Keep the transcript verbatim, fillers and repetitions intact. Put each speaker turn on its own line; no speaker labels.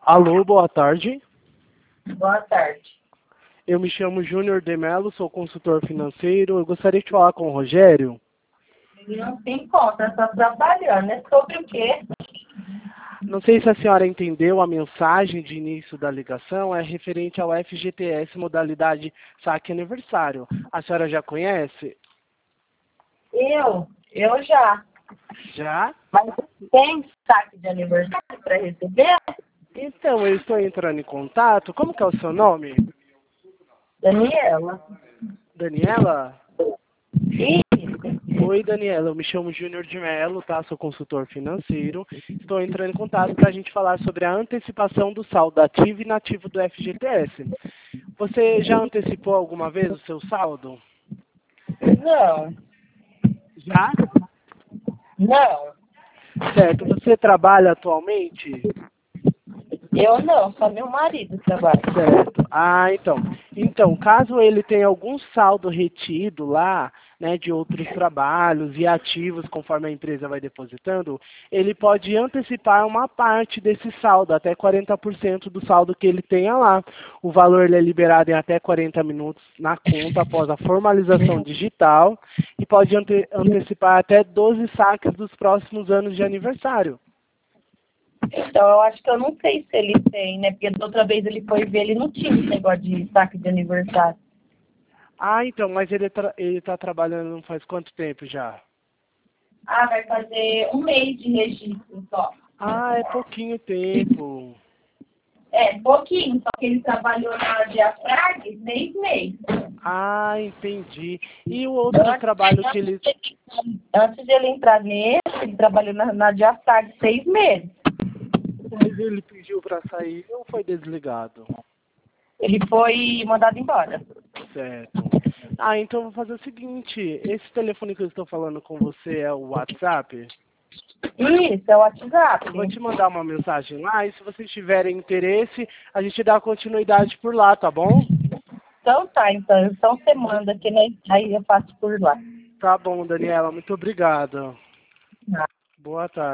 Alô, boa tarde.
Boa tarde.
Eu me chamo Júnior de Mello, sou consultor financeiro. Eu gostaria de falar com o Rogério.
Ele não tem conta, está trabalhando. É sobre o quê?
Não sei se a senhora entendeu a mensagem de início da ligação, é referente ao F G T S modalidade saque aniversário. A senhora já conhece?
Eu? Eu já.
Já?
Mas tem saque de aniversário para receber?
Então, eu estou entrando em contato. Como que é o seu nome?
Daniela.
Daniela?
Sim.
Oi, Daniela, eu me chamo Júnior de Mello, tá? Sou consultor financeiro. Estou entrando em contato para a gente falar sobre a antecipação do saldo ativo e inativo do F G T S. Você já antecipou alguma vez o seu saldo?
Não.
Já?
Não.
Certo. Você trabalha atualmente?
Eu não, só meu marido trabalha.
Certo. Ah, então. Então, caso ele tenha algum saldo retido lá, né, de outros trabalhos e ativos, conforme a empresa vai depositando, ele pode antecipar uma parte desse saldo, até quarenta por cento do saldo que ele tenha lá. O valor ele é liberado em até quarenta minutos na conta após a formalização digital e pode ante antecipar até doze saques dos próximos anos de aniversário.
Então, eu acho que eu não sei se ele tem, né? Porque da outra vez ele foi ver, ele não tinha esse negócio de saque de aniversário.
Ah, então, mas ele tra ele está trabalhando faz quanto tempo já?
Ah, vai fazer um mês de registro só.
Ah, é pouquinho tempo.
É, pouquinho, só que ele trabalhou na Diafrag seis meses.
Ah, entendi. E o outro trabalho que ele...
Antes de ele entrar nesse, ele trabalhou na, na Diafrag seis meses.
Mas ele pediu para sair ou foi desligado?
Ele foi mandado embora.
Certo. Ah, então eu vou fazer o seguinte. Esse telefone que eu estou falando com você é o WhatsApp?
Isso, é o WhatsApp.
Eu vou te mandar uma mensagem lá e se vocês tiverem interesse, a gente dá continuidade por lá, tá bom?
Então tá, então, então você manda que né, aí eu faço por lá.
Tá bom, Daniela. Muito obrigado.
Ah.
Boa tarde.